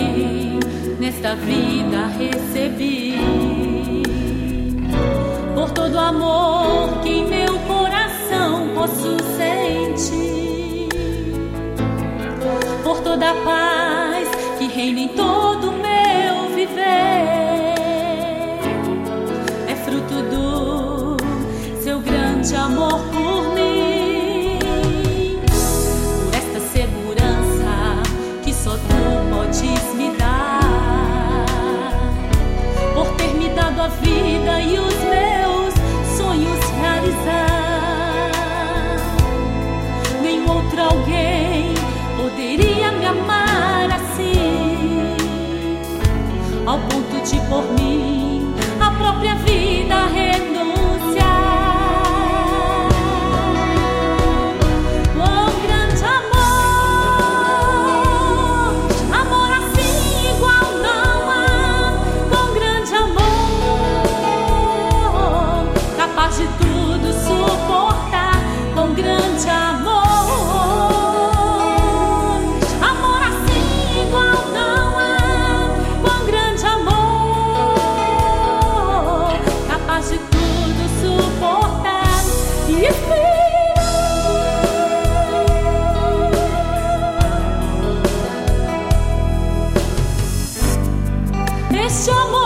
nesta vida recebi. Por todo amor que em meu coração posso sentir, por toda a paz que reina em todo o meu viver, é fruto do seu grande amor por mim. Por esta segurança que só tu podes me dar, por ter me dado a vida e os meus sonhos realizar. Nenhum outro alguém poderia me amar assim, ao ponto de por mim a própria vida renunciar. Oh, grande amor, amor assim igual não há. Com grande amor, capaz de tudo suportar. Com grande amor, amor assim igual não há. Com grande amor, capaz de tudo suportar. E este amor